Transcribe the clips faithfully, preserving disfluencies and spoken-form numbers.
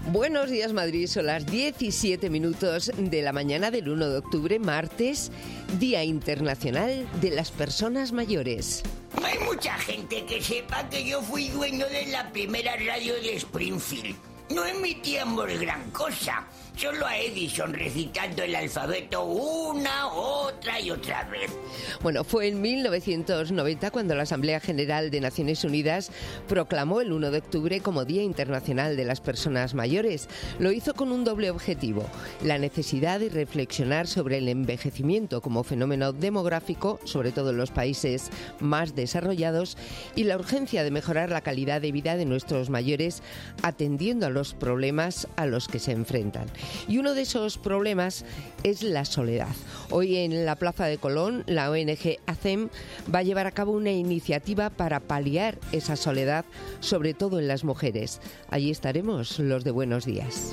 Buenos días, Madrid. Son las diecisiete minutos de la mañana del uno de octubre, martes, Día Internacional de las Personas Mayores. No hay mucha gente que sepa que yo fui dueño de la primera radio de Springfield. No emitíamos gran cosa, solo a Edison recitando el alfabeto una, otra y otra vez. Bueno, fue en mil novecientos noventa cuando la Asamblea General de Naciones Unidas proclamó el uno de octubre como Día Internacional de las Personas Mayores. Lo hizo con un doble objetivo: la necesidad de reflexionar sobre el envejecimiento como fenómeno demográfico, sobre todo en los países más desarrollados, y la urgencia de mejorar la calidad de vida de nuestros mayores atendiendo a los los problemas a los que se enfrentan. Y uno de esos problemas es la soledad. Hoy en la Plaza de Colón, la O N G A C E M va a llevar a cabo una iniciativa para paliar esa soledad, sobre todo en las mujeres. Allí estaremos los de Buenos Días.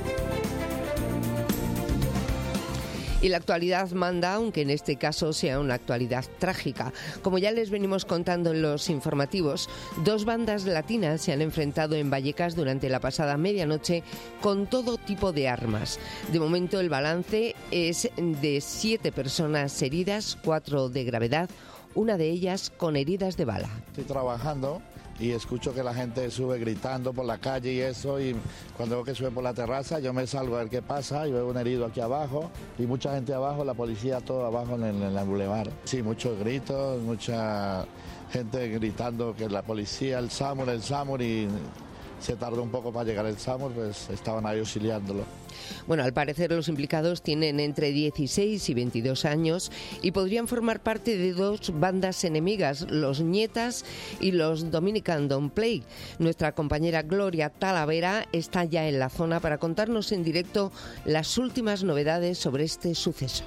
Y la actualidad manda, aunque en este caso sea una actualidad trágica. Como ya les venimos contando en los informativos, dos bandas latinas se han enfrentado en Vallecas durante la pasada medianoche con todo tipo de armas. De momento el balance es de siete personas heridas, cuatro de gravedad, una de ellas con heridas de bala. Estoy trabajando y escucho que la gente sube gritando por la calle y eso, y cuando veo que sube por la terraza yo me salgo a ver qué pasa y veo un herido aquí abajo y mucha gente abajo, la policía todo abajo en el, en el boulevard. Sí, muchos gritos, mucha gente gritando que la policía, el SAMUR, el SAMUR, y se tardó un poco para llegar el SAMUR, pues estaban ahí auxiliándolo. Bueno, al parecer los implicados tienen entre dieciséis y veintidós años y podrían formar parte de dos bandas enemigas, los Nietas y los Dominican Don't Play. Nuestra compañera Gloria Talavera está ya en la zona para contarnos en directo las últimas novedades sobre este suceso.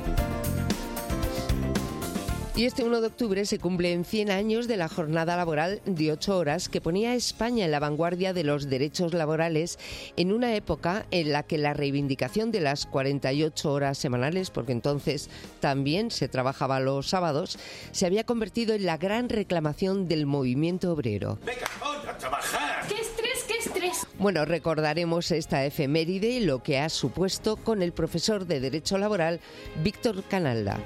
Y este uno de octubre se cumplen cien años de la jornada laboral de ocho horas que ponía a España en la vanguardia de los derechos laborales en una época en la que la reivindicación de las cuarenta y ocho horas semanales, porque entonces también se trabajaba los sábados, se había convertido en la gran reclamación del movimiento obrero. ¡Venga, vamos a trabajar! ¡Qué estrés, qué estrés! Bueno, recordaremos esta efeméride y lo que ha supuesto con el profesor de Derecho Laboral, Víctor Canalda.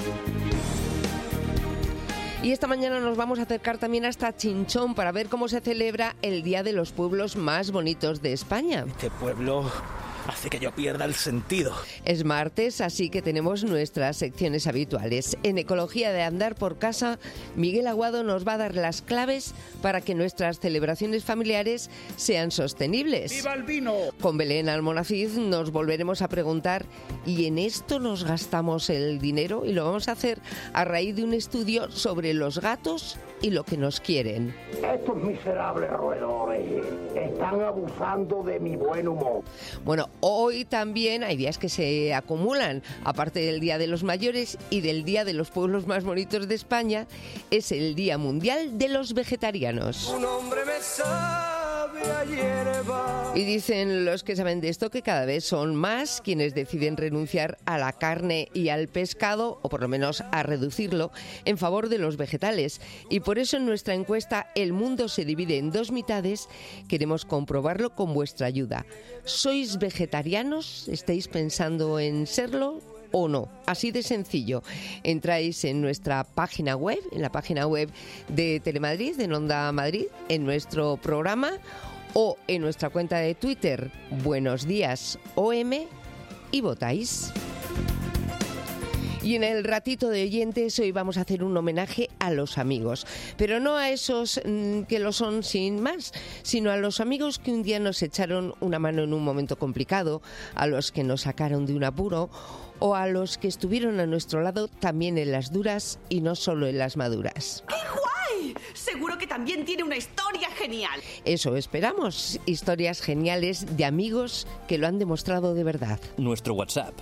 Y esta mañana nos vamos a acercar también hasta Chinchón para ver cómo se celebra el Día de los Pueblos Más Bonitos de España. Este pueblo hace que yo pierda el sentido. Es martes, así que tenemos nuestras secciones habituales. En Ecología de Andar por Casa, Miguel Aguado nos va a dar las claves para que nuestras celebraciones familiares sean sostenibles. ¡Viva el vino! Con Belén Almonacid nos volveremos a preguntar, ¿y en esto nos gastamos el dinero? Y lo vamos a hacer a raíz de un estudio sobre los gatos y lo que nos quieren. Estos miserables roedores están abusando de mi buen humor. Bueno, hoy también hay días que se acumulan, aparte del Día de los Mayores y del Día de los Pueblos Más Bonitos de España, es el Día Mundial de los Vegetarianos. Un hombre me sabe a hierba. Y dicen los que saben de esto que cada vez son más quienes deciden renunciar a la carne y al pescado, o por lo menos a reducirlo, en favor de los vegetales. Y por eso en nuestra encuesta El mundo se divide en dos mitades queremos comprobarlo con vuestra ayuda. ¿Sois vegetarianos? ¿Estáis pensando en serlo o no? Así de sencillo. Entráis en nuestra página web, en la página web de Telemadrid, en Onda Madrid, en nuestro programa o en nuestra cuenta de Twitter, Buenos Días O M, y votáis. Y en el ratito de oyentes hoy vamos a hacer un homenaje a los amigos, pero no a esos mmm, que lo son sin más, sino a los amigos que un día nos echaron una mano en un momento complicado, a los que nos sacaron de un apuro o a los que estuvieron a nuestro lado también en las duras y no solo en las maduras. ¡Qué guay! Seguro que también tiene una historia genial. Eso esperamos, historias geniales de amigos que lo han demostrado de verdad. Nuestro WhatsApp,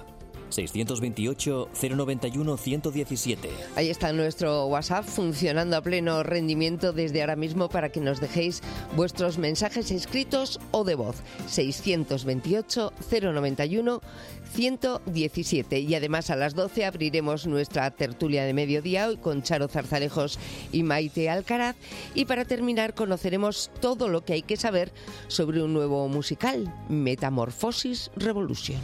seiscientos veintiocho, cero noventa y uno, ciento diecisiete. Ahí está nuestro WhatsApp funcionando a pleno rendimiento desde ahora mismo para que nos dejéis vuestros mensajes escritos o de voz. seiscientos veintiocho, cero noventa y uno, ciento diecisiete. Y además a las doce abriremos nuestra tertulia de mediodía hoy con Charo Zarzalejos y Maite Alcaraz. Y para terminar conoceremos todo lo que hay que saber sobre un nuevo musical, Metamorfosis Revolution.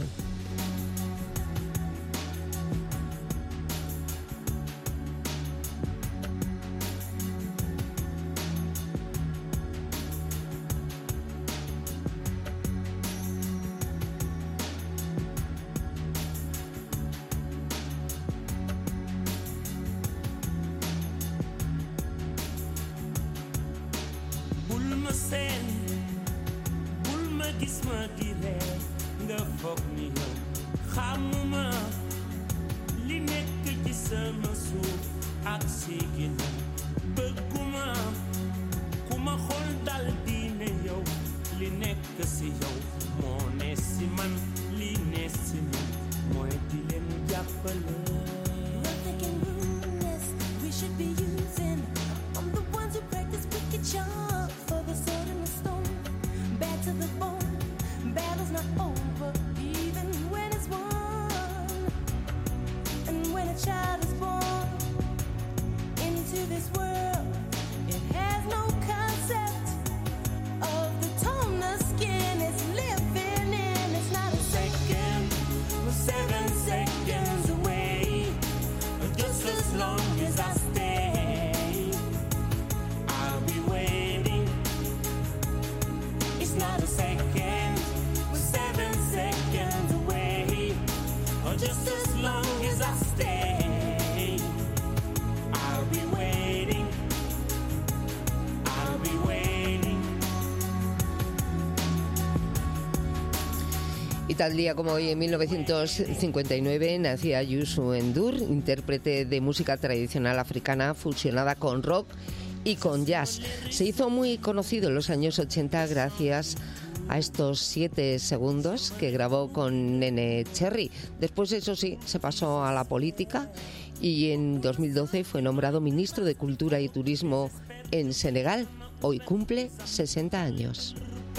Tal día como hoy, en mil novecientos cincuenta y nueve, nacía Youssou N'Dour, intérprete de música tradicional africana fusionada con rock y con jazz. Se hizo muy conocido en los años ochenta gracias a estos siete segundos que grabó con Nene Cherry. Después, eso sí, se pasó a la política y en dos mil doce fue nombrado ministro de Cultura y Turismo en Senegal. Hoy cumple sesenta años.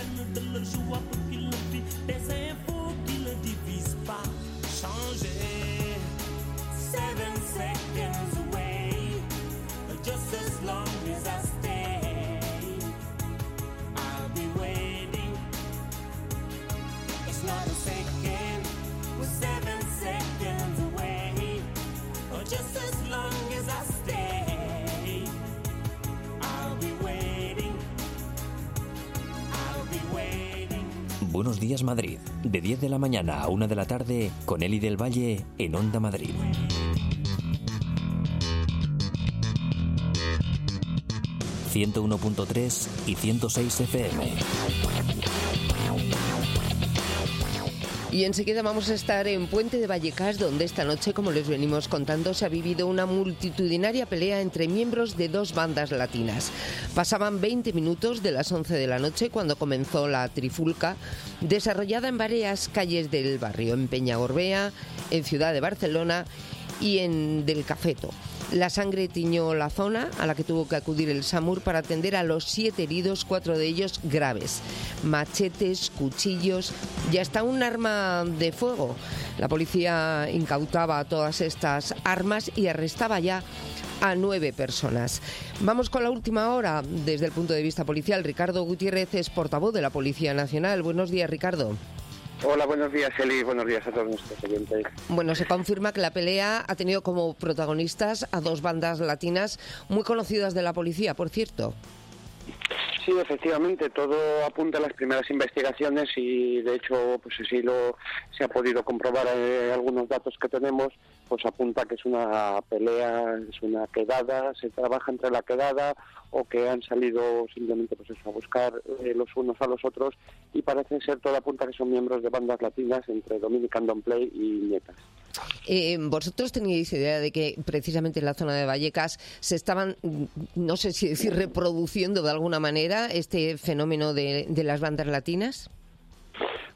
Buenos días Madrid, de diez de la mañana a una de la tarde, con Eli del Valle en Onda Madrid. ciento uno punto tres y ciento seis F M. Y enseguida vamos a estar en Puente de Vallecas, donde esta noche, como les venimos contando, se ha vivido una multitudinaria pelea entre miembros de dos bandas latinas. Pasaban veinte minutos de las once de la noche cuando comenzó la trifulca, desarrollada en varias calles del barrio, en Peñagorbea, en Ciudad de Barcelona y en Del Cafeto. La sangre tiñó la zona, a la que tuvo que acudir el SAMUR para atender a los siete heridos, cuatro de ellos graves. Machetes, cuchillos y hasta un arma de fuego. La policía incautaba todas estas armas y arrestaba ya a nueve personas. Vamos con la última hora desde el punto de vista policial. Ricardo Gutiérrez es portavoz de la Policía Nacional. Buenos días, Ricardo. Hola, buenos días, Eli. Buenos días a todos nuestros oyentes. Bueno, se confirma que la pelea ha tenido como protagonistas a dos bandas latinas muy conocidas de la policía, por cierto. Sí, efectivamente, todo apunta a las primeras investigaciones y, de hecho, pues así lo se ha podido comprobar eh, algunos datos que tenemos, pues apunta que es una pelea, es una quedada, se trabaja entre la quedada o que han salido simplemente pues eso, a buscar eh, los unos a los otros y parece ser, todo apunta que son miembros de bandas latinas entre Dominican Don't Play y Nietas. Eh, ¿Vosotros teníais idea de que precisamente en la zona de Vallecas se estaban, no sé si decir, reproduciendo de alguna manera este fenómeno de, de las bandas latinas?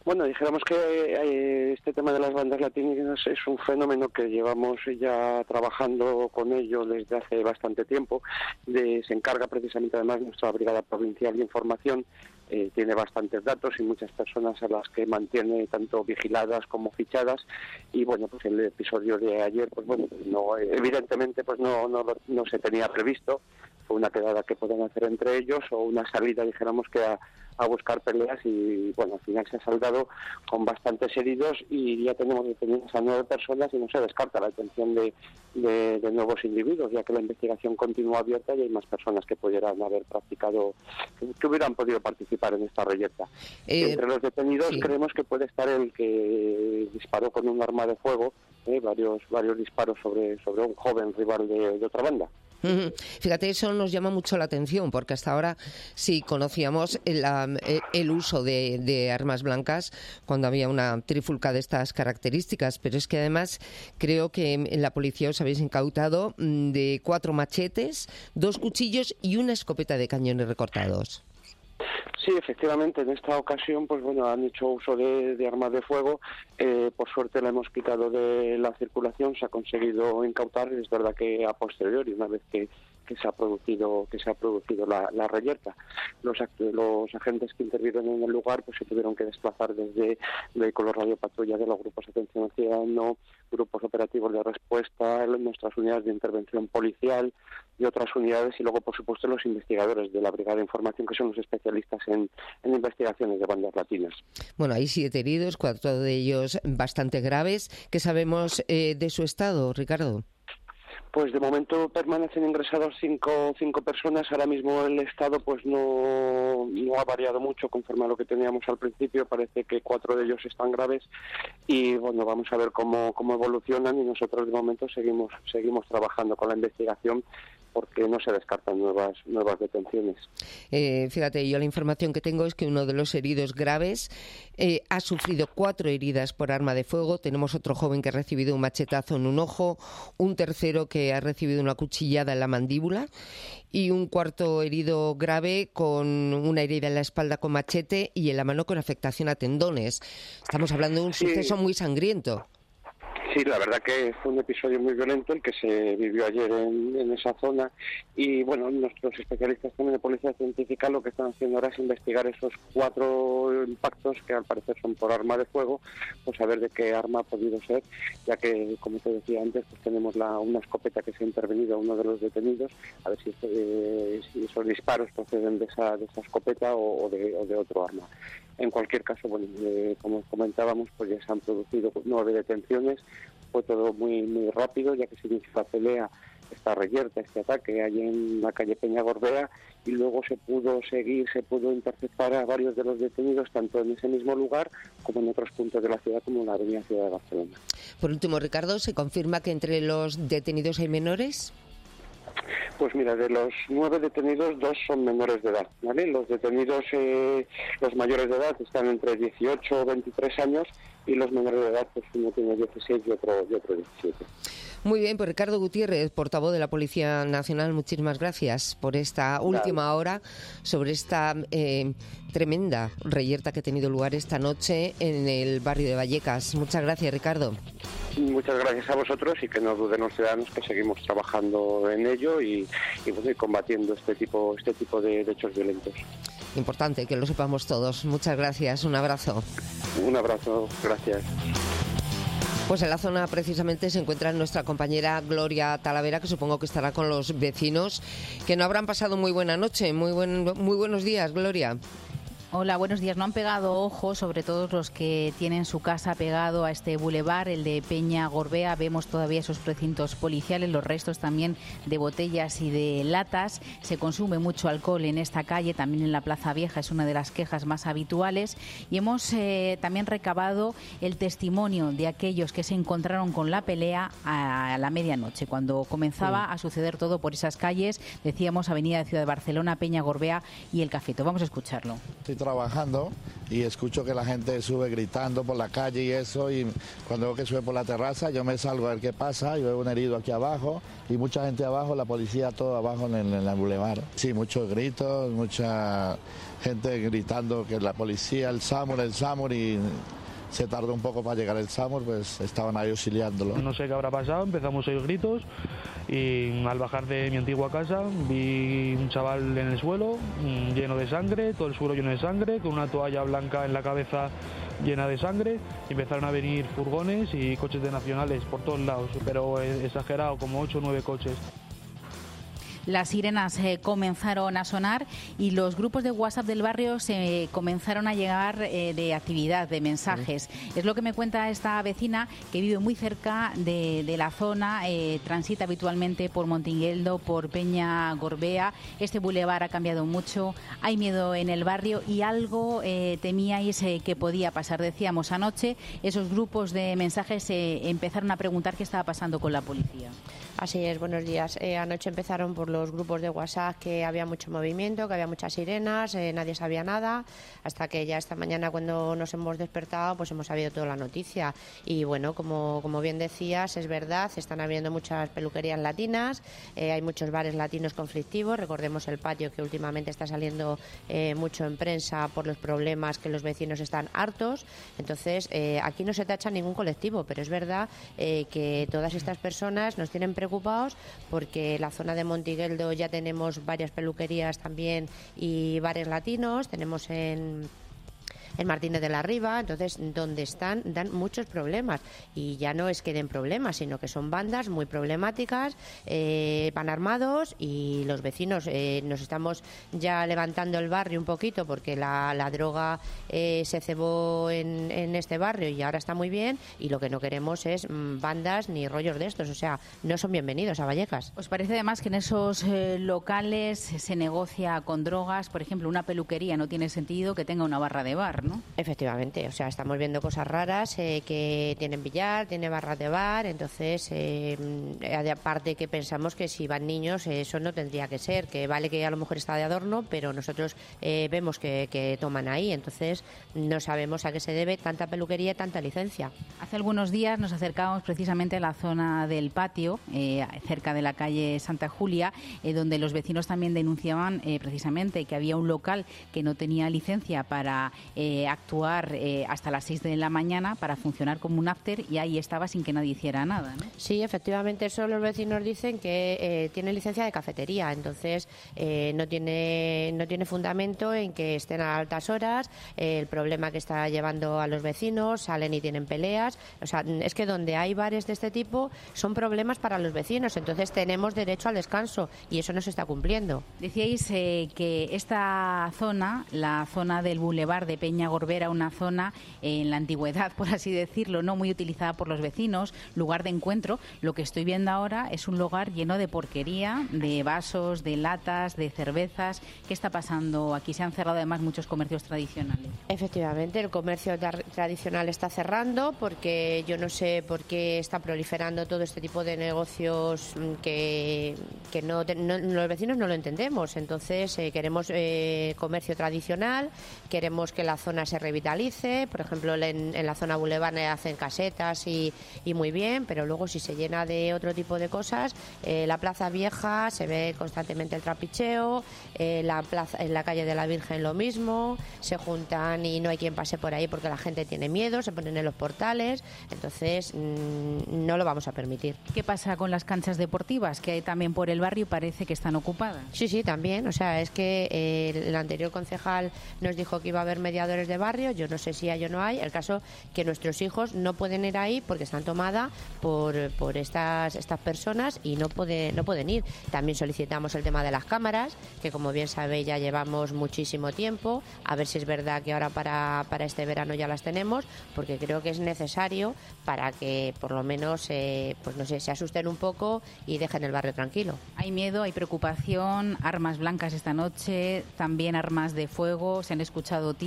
Bueno, dijéramos que eh, este tema de las bandas latinas es un fenómeno que llevamos ya trabajando con ello desde hace bastante tiempo. De, se encarga precisamente además nuestra Brigada Provincial de Información. Eh, tiene bastantes datos y muchas personas a las que mantiene tanto vigiladas como fichadas, y bueno, pues el episodio de ayer, pues bueno, no, evidentemente pues no, no, no se tenía previsto. Fue una quedada que pueden hacer entre ellos o una salida, dijéramos, que a, a buscar peleas, y bueno, al final se ha saldado con bastantes heridos y ya tenemos detenidas a nueve personas y no se descarta la detención de, de, de nuevos individuos, ya que la investigación continúa abierta y hay más personas que pudieran haber practicado, que, que hubieran podido participar en esta reyerta. Eh, entre los detenidos sí. creemos que puede estar el que disparó con un arma de fuego, eh, varios varios disparos sobre, sobre un joven rival de, de otra banda. Fíjate, eso nos llama mucho la atención, porque hasta ahora sí conocíamos el, el uso de, de armas blancas cuando había una trifulca de estas características, pero es que además creo que en la policía os habéis incautado de cuatro machetes, dos cuchillos y una escopeta de cañones recortados. Sí, efectivamente, en esta ocasión, pues bueno, han hecho uso de, de armas de fuego. Eh, por suerte la hemos quitado de la circulación, se ha conseguido incautar. Es verdad que a posteriori, una vez que, que se ha producido que se ha producido la, la reyerta, los, los agentes que intervinieron en el lugar pues se tuvieron que desplazar desde vehículos radiopatrulla de los grupos de atención al ciudadano, grupos operativos de respuesta, nuestras unidades de intervención policial y otras unidades, y luego, por supuesto, los investigadores de la Brigada de Información, que son los especialistas en, en investigaciones de bandas latinas. Bueno, hay siete heridos, cuatro de ellos bastante graves. ¿Qué sabemos eh, de su estado, Ricardo? Pues de momento permanecen ingresados cinco, cinco personas. Ahora mismo el estado pues no, no ha variado mucho conforme a lo que teníamos al principio. Parece que cuatro de ellos están graves y bueno, vamos a ver cómo, cómo evolucionan, y nosotros de momento seguimos, seguimos trabajando con la investigación, porque no se descartan nuevas nuevas detenciones. Eh, fíjate, yo la información que tengo es que uno de los heridos graves eh, ha sufrido cuatro heridas por arma de fuego. Tenemos otro joven que ha recibido un machetazo en un ojo, un tercero que ha recibido una cuchillada en la mandíbula y un cuarto herido grave con una herida en la espalda con machete y en la mano con afectación a tendones. Estamos hablando de un sí. suceso muy sangriento. Sí, la verdad que fue un episodio muy violento el que se vivió ayer en, en esa zona, y bueno, nuestros especialistas también de policía científica lo que están haciendo ahora es investigar esos cuatro impactos que al parecer son por arma de fuego, pues a ver de qué arma ha podido ser, ya que, como te decía antes, pues tenemos la, una escopeta que se ha intervenido a uno de los detenidos, a ver si, eh, si esos disparos proceden de esa, de esa escopeta o, o, de, o de otro arma. En cualquier caso, bueno, eh, como comentábamos, pues ya se han producido nueve detenciones. Fue todo muy muy rápido, ya que se inició la pelea, esta reyerta, este ataque allí en la calle Peña Gorbea, y luego se pudo seguir, se pudo interceptar a varios de los detenidos, tanto en ese mismo lugar como en otros puntos de la ciudad, como en la avenida Ciudad de Barcelona. Por último, Ricardo, ¿se confirma que entre los detenidos hay menores? Pues mira, de los nueve detenidos, dos son menores de edad, ¿vale? Los detenidos, eh, los mayores de edad están entre dieciocho o veintitrés años, y los menores de edad, pues uno tiene dieciséis y otro, y otro diecisiete. Muy bien, pues Ricardo Gutiérrez, portavoz de la Policía Nacional, muchísimas gracias por esta última hora sobre esta eh, tremenda reyerta que ha tenido lugar esta noche en el barrio de Vallecas. Muchas gracias, Ricardo. Muchas gracias a vosotros, y que no duden los ciudadanos que seguimos trabajando en ello y, y, bueno, y combatiendo este tipo, este tipo de, de hechos violentos. Importante que lo sepamos todos. Muchas gracias, un abrazo. Un abrazo, gracias. Pues en la zona precisamente se encuentra nuestra compañera Gloria Talavera, que supongo que estará con los vecinos, que no habrán pasado muy buena noche. Muy, buen, muy buenos días, Gloria. Hola, buenos días. No han pegado ojo, sobre todo los que tienen su casa pegado a este bulevar, el de Peña Gorbea. Vemos todavía esos precintos policiales, los restos también de botellas y de latas. Se consume mucho alcohol en esta calle, también en la Plaza Vieja, es una de las quejas más habituales. Y hemos eh, también recabado el testimonio de aquellos que se encontraron con la pelea a la medianoche, cuando comenzaba sí. a suceder todo por esas calles. Decíamos Avenida de Ciudad de Barcelona, Peña Gorbea y El Cafeto. Vamos a escucharlo. Sí, trabajando y escucho que la gente sube gritando por la calle y eso, y cuando veo que sube por la terraza yo me salgo a ver qué pasa y veo un herido aquí abajo y mucha gente abajo, la policía todo abajo en el, en el bulevar. Sí, muchos gritos, mucha gente gritando que la policía, el SAMUR, el SAMUR, y se tardó un poco para llegar el SAMUR, pues estaban ahí auxiliándolo. No sé qué habrá pasado, empezamos a oír gritos y al bajar de mi antigua casa vi un chaval en el suelo lleno de sangre, todo el suelo lleno de sangre, con una toalla blanca en la cabeza llena de sangre. Empezaron a venir furgones y coches de nacionales por todos lados, pero exagerado, como ocho o nueve coches. Las sirenas eh, comenzaron a sonar y los grupos de WhatsApp del barrio se comenzaron a llegar eh, de actividad, de mensajes. Sí. Es lo que me cuenta esta vecina que vive muy cerca de, de la zona, eh, transita habitualmente por Montigueldo, por Peña Gorbea. Este bulevar ha cambiado mucho, hay miedo en el barrio y algo eh, temíais eh, que podía pasar. Decíamos anoche, esos grupos de mensajes eh, empezaron a preguntar qué estaba pasando con la policía. Así es, buenos días. Eh, anoche empezaron por los grupos de WhatsApp que había mucho movimiento, que había muchas sirenas, eh, nadie sabía nada, hasta que ya esta mañana cuando nos hemos despertado pues hemos sabido toda la noticia. Y bueno, como, como bien decías, es verdad, están abriendo muchas peluquerías latinas, eh, hay muchos bares latinos conflictivos, recordemos el patio que últimamente está saliendo eh, mucho en prensa por los problemas que los vecinos están hartos. Entonces, eh, aquí no se tacha ningún colectivo, pero es verdad eh, que todas estas personas nos tienen preocupados porque la zona de Montigueldo ya tenemos varias peluquerías también y bares latinos, tenemos en en Martínez de la Riva, entonces donde están dan muchos problemas y ya no es que den problemas, sino que son bandas muy problemáticas, eh, van armados y los vecinos eh, nos estamos ya levantando el barrio un poquito porque la, la droga eh, se cebó en, en este barrio y ahora está muy bien y lo que no queremos es mmm, bandas ni rollos de estos, o sea, no son bienvenidos a Vallecas. ¿Os parece además que en esos eh, locales se negocia con drogas? Por ejemplo, una peluquería no tiene sentido que tenga una barra de bar, ¿no? Efectivamente, o sea, estamos viendo cosas raras eh, que tienen billar, tiene barras de bar, entonces, eh, aparte que pensamos que si van niños, eh, eso no tendría que ser, que vale que a lo mejor está de adorno, pero nosotros eh, vemos que, que toman ahí, entonces no sabemos a qué se debe tanta peluquería y tanta licencia. Hace algunos días nos acercamos precisamente a la zona del patio, eh, cerca de la calle Santa Julia, eh, donde los vecinos también denunciaban eh, precisamente que había un local que no tenía licencia para eh, actuar Eh, hasta las seis de la mañana para funcionar como un after y ahí estaba sin que nadie hiciera nada, ¿no? Sí, efectivamente, eso los vecinos dicen que eh, tiene licencia de cafetería, entonces eh, no tiene no tiene fundamento en que estén a altas horas, eh, el problema que está llevando a los vecinos, salen y tienen peleas, o sea, es que donde hay bares de este tipo son problemas para los vecinos, entonces tenemos derecho al descanso y eso no se está cumpliendo. Decíais eh, que esta zona, la zona del bulevar de Peña Gorbea, una zona eh, en la antigüedad, por así decirlo, no muy utilizada por los vecinos, lugar de encuentro. Lo que estoy viendo ahora es un lugar lleno de porquería, de vasos, de latas, de cervezas. ¿Qué está pasando aquí? Se han cerrado además muchos comercios tradicionales. Efectivamente, el comercio tar- tradicional está cerrando porque yo no sé por qué está proliferando todo este tipo de negocios que, que no, no los vecinos no lo entendemos. Entonces eh, queremos eh, comercio tradicional, queremos que la zona se revitalice, por ejemplo en, en la zona boulevard hacen casetas y, y muy bien, pero luego si se llena de otro tipo de cosas, eh, la Plaza Vieja se ve constantemente el trapicheo, eh, la plaza, en la calle de la Virgen lo mismo, se juntan y no hay quien pase por ahí porque la gente tiene miedo, se ponen en los portales, entonces mmm, no lo vamos a permitir. ¿Qué pasa con las canchas deportivas que hay también por el barrio? Parece que están ocupadas. Sí, sí, también, o sea, es que eh, el anterior concejal nos dijo que iba a haber mediadores de barrio, yo no sé si hay o no hay, el caso que nuestros hijos no pueden ir ahí porque están tomadas por, por estas, estas personas y no, puede, no pueden ir. También solicitamos el tema de las cámaras, que como bien sabéis ya llevamos muchísimo tiempo, a ver si es verdad que ahora para, para este verano ya las tenemos, porque creo que es necesario para que por lo menos eh, pues no sé, se asusten un poco y dejen el barrio tranquilo. Hay miedo, hay preocupación, armas blancas esta noche, también armas de fuego, se han escuchado tiros, nos lo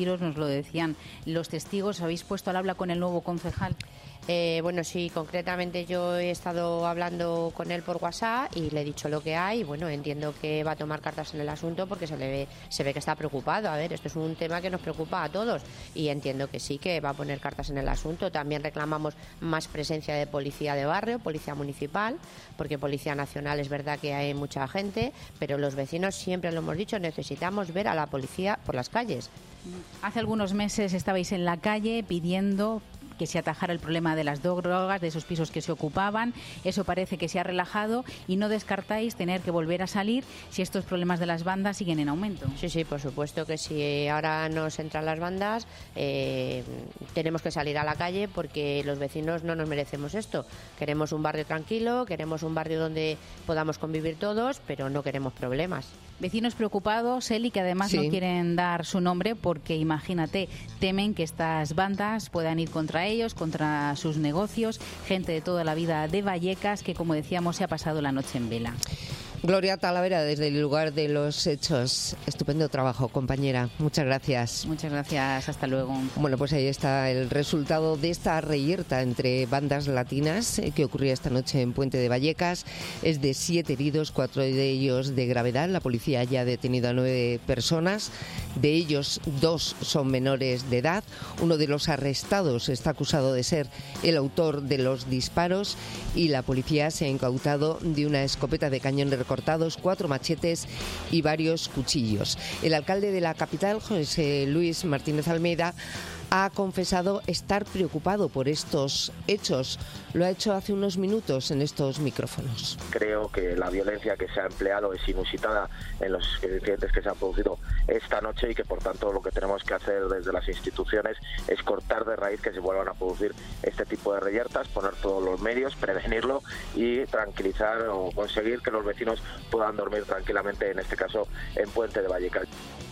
lo decían los testigos. ¿Habéis puesto al habla con el nuevo concejal? Eh, bueno, sí, concretamente yo he estado hablando con él por WhatsApp y le he dicho lo que hay. Bueno, entiendo que va a tomar cartas en el asunto porque se le ve, se ve que está preocupado. A ver, esto es un tema que nos preocupa a todos y entiendo que sí, que va a poner cartas en el asunto. También reclamamos más presencia de policía de barrio, policía municipal, porque policía nacional es verdad que hay mucha gente, pero los vecinos, siempre lo hemos dicho, necesitamos ver a la policía por las calles. Hace algunos meses estabais en la calle pidiendo que se atajara el problema de las drogas, de esos pisos que se ocupaban. Eso parece que se ha relajado y no descartáis tener que volver a salir si estos problemas de las bandas siguen en aumento. Sí, sí, por supuesto que si ahora nos entran las bandas, eh, tenemos que salir a la calle porque los vecinos no nos merecemos esto. Queremos un barrio tranquilo, queremos un barrio donde podamos convivir todos, pero no queremos problemas. Vecinos preocupados, Eli, que además sí. no quieren dar su nombre porque, imagínate, temen que estas bandas puedan ir contra ellos, contra sus negocios, gente de toda la vida de Vallecas que, como decíamos, se ha pasado la noche en vela. Gloria Talavera, desde el lugar de los hechos. Estupendo trabajo, compañera. Muchas gracias. Muchas gracias. Hasta luego. Bueno, pues ahí está el resultado de esta reyerta entre bandas latinas eh, que ocurría esta noche en Puente de Vallecas. Es de siete heridos, cuatro de ellos de gravedad. La policía ya ha detenido a nueve personas. De ellos, dos son menores de edad. Uno de los arrestados está acusado de ser el autor de los disparos y la policía se ha incautado de una escopeta de cañón de cortados, cuatro machetes y varios cuchillos. El alcalde de la capital, José Luis Martínez Almeida, ha confesado estar preocupado por estos hechos. Lo ha hecho hace unos minutos en estos micrófonos. Creo que la violencia que se ha empleado es inusitada en los incidentes que se han producido esta noche y que por tanto lo que tenemos que hacer desde las instituciones es cortar de raíz que se vuelvan a producir este tipo de reyertas, poner todos los medios, prevenirlo y tranquilizar o conseguir que los vecinos puedan dormir tranquilamente, en este caso en Puente de Vallecas.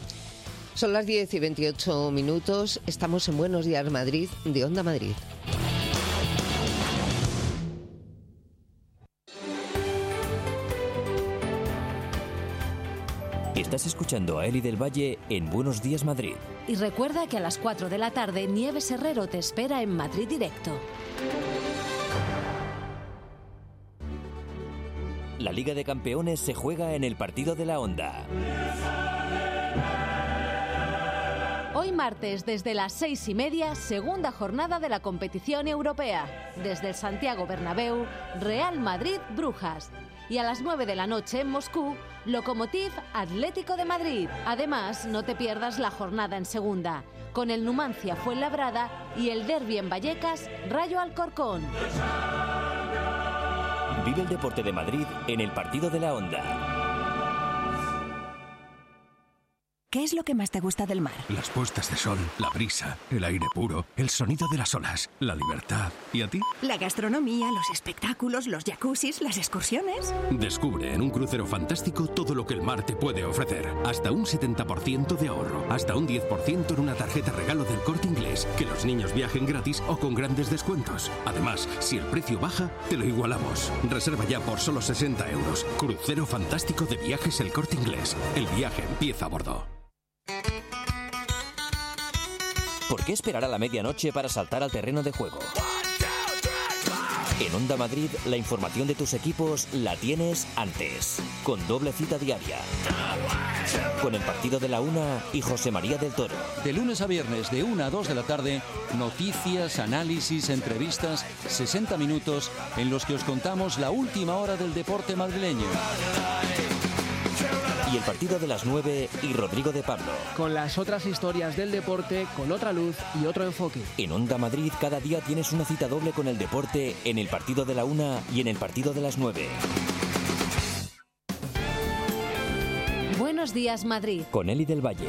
Son las diez y veintiocho minutos. Estamos en Buenos Días Madrid, de Onda Madrid. Estás escuchando a Eli del Valle en Buenos Días Madrid. Y recuerda que a las cuatro de la tarde Nieves Herrero te espera en Madrid Directo. La Liga de Campeones se juega en el partido de la Onda. Hoy martes, desde las seis y media, segunda jornada de la competición europea. Desde el Santiago Bernabéu, Real Madrid-Brujas. Y a las nueve de la noche en Moscú, Lokomotiv Atlético de Madrid. Además, no te pierdas la jornada en segunda, con el Numancia Fuenlabrada y el derbi en Vallecas, Rayo Alcorcón. Vive el deporte de Madrid en el partido de la Onda. ¿Qué es lo que más te gusta del mar? Las puestas de sol, la brisa, el aire puro, el sonido de las olas, la libertad. ¿Y a ti? La gastronomía, los espectáculos, los jacuzzis, las excursiones. Descubre en un crucero fantástico todo lo que el mar te puede ofrecer. Hasta un setenta por ciento de ahorro, hasta un diez por ciento en una tarjeta regalo del Corte Inglés. Que los niños viajen gratis o con grandes descuentos. Además, si el precio baja, te lo igualamos. Reserva ya por solo sesenta euros. Crucero fantástico de viajes El Corte Inglés. El viaje empieza a bordo. ¿Por qué esperar a la medianoche para saltar al terreno de juego? En Onda Madrid, la información de tus equipos la tienes antes, con doble cita diaria. Con el partido de la una y José María del Toro. De lunes a viernes, de una a dos de la tarde, noticias, análisis, entrevistas, sesenta minutos en los que os contamos la última hora del deporte madrileño. Y el partido de las nueve y Rodrigo de Pablo. Con las otras historias del deporte, con otra luz y otro enfoque. En Onda Madrid cada día tienes una cita doble con el deporte en el partido de la una y en el partido de las nueve. Buenos Días Madrid. Con Eli del Valle.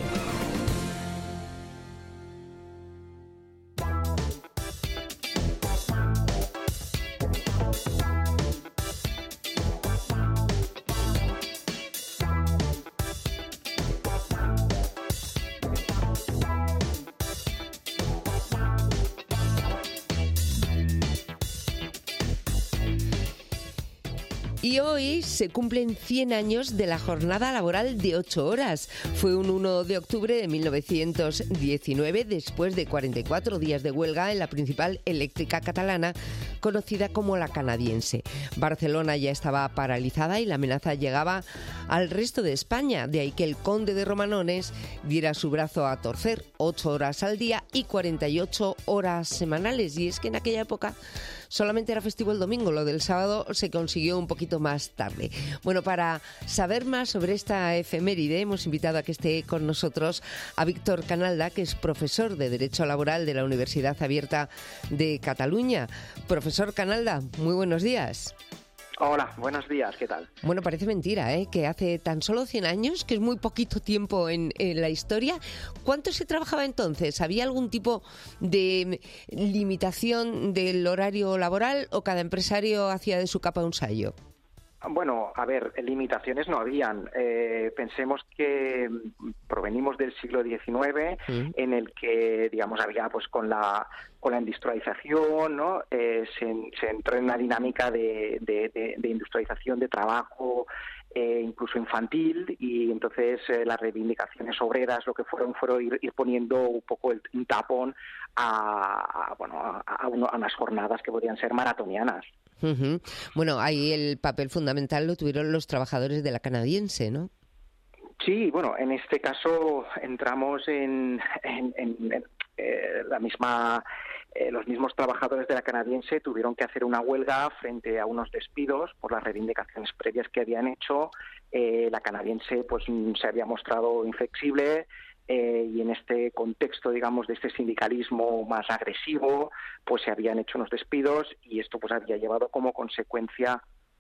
Y hoy se cumplen cien años de la jornada laboral de ocho horas. Fue un uno de octubre de mil novecientos diecinueve, después de cuarenta y cuatro días de huelga en la principal eléctrica catalana, conocida como la Canadiense. Barcelona ya estaba paralizada y la amenaza llegaba al resto de España, de ahí que el conde de Romanones diera su brazo a torcer, ocho horas al día y cuarenta y ocho horas semanales. Y es que en aquella época solamente era festivo el domingo, lo del sábado se consiguió un poquito más tarde. Bueno, para saber más sobre esta efeméride hemos invitado a que esté con nosotros a Víctor Canalda, que es profesor de Derecho Laboral de la Universidad Abierta de Cataluña. Profesor Canalda, muy buenos días. Hola, buenos días, ¿qué tal? Bueno, parece mentira, ¿eh? Que hace tan solo cien años, que es muy poquito tiempo en, en la historia. ¿Cuánto se trabajaba entonces? ¿Había algún tipo de limitación del horario laboral o cada empresario hacía de su capa un sayo? Bueno, a ver, limitaciones no habían. Eh, pensemos que provenimos del siglo diecinueve, mm. en el que, digamos, había, pues, con la con la industrialización, ¿no? Eh, se, se entró en una dinámica de, de, de, de industrialización, de trabajo, eh, incluso infantil, y entonces eh, las reivindicaciones obreras lo que fueron fueron ir, ir poniendo un poco el, un tapón a, a bueno a, a, uno, a unas jornadas que podían ser maratonianas. Uh-huh. Bueno, ahí el papel fundamental lo tuvieron los trabajadores de la Canadiense, ¿no? Sí, bueno, en este caso entramos en, en, en, en eh, la misma, eh, los mismos trabajadores de la Canadiense tuvieron que hacer una huelga frente a unos despidos por las reivindicaciones previas que habían hecho. Eh, la Canadiense, pues, se había mostrado inflexible. Eh, y en este contexto, digamos, de este sindicalismo más agresivo, pues se habían hecho unos despidos y esto pues había llevado como consecuencia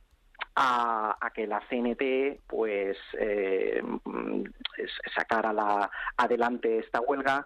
a, a que la C N T pues eh, sacara la, adelante esta huelga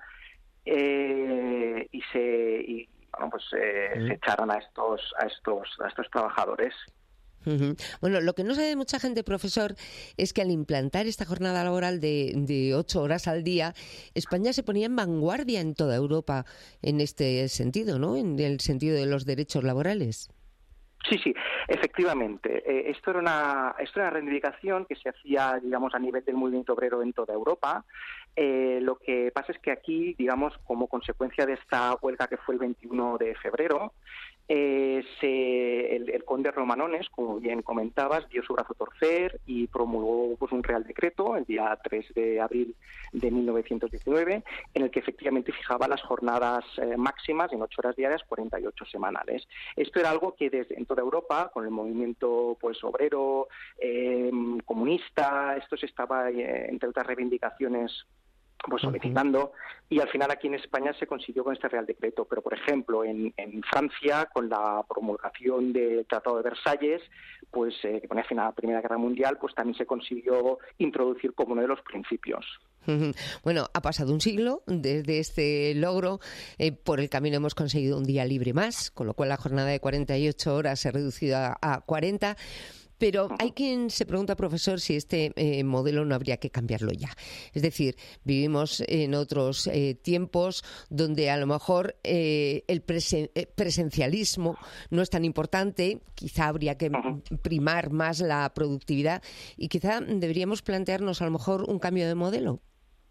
eh, y se y, bueno, pues eh, mm. se echaran a estos a estos a estos trabajadores. Uh-huh. Bueno, lo que no sabe mucha gente, profesor, es que al implantar esta jornada laboral de, de ocho horas al día, España se ponía en vanguardia en toda Europa en este sentido, ¿no? En el sentido de los derechos laborales. Sí, sí, efectivamente. Eh, esto era una esto era una reivindicación que se hacía, digamos, a nivel del movimiento obrero en toda Europa. Eh, lo que pasa es que aquí, digamos, como consecuencia de esta huelga que fue el veintiuno de febrero, eh, se, el, el conde Romanones, como bien comentabas, dio su brazo a torcer y promulgó, pues, un real decreto el día tres de abril de mil novecientos diecinueve, en el que efectivamente fijaba las jornadas eh, máximas en ocho horas diarias, cuarenta y ocho semanales. Esto era algo que desde en toda Europa, con el movimiento, pues, obrero, eh, comunista, esto se estaba, eh, entre otras reivindicaciones, pues solicitando, y al final aquí en España se consiguió con este Real Decreto. Pero, por ejemplo, en, en Francia, con la promulgación del Tratado de Versalles, pues eh, que ponía fin a la Primera Guerra Mundial, pues también se consiguió introducir como uno de los principios. Bueno, ha pasado un siglo desde este logro. Eh, por el camino hemos conseguido un día libre más, con lo cual la jornada de cuarenta y ocho horas se ha reducido a, a cuarenta. Pero hay quien se pregunta, profesor, si este eh, modelo no habría que cambiarlo ya. Es decir, vivimos en otros eh, tiempos donde a lo mejor eh, el presen- eh, presencialismo no es tan importante, quizá habría que primar más la productividad y quizá deberíamos plantearnos a lo mejor un cambio de modelo.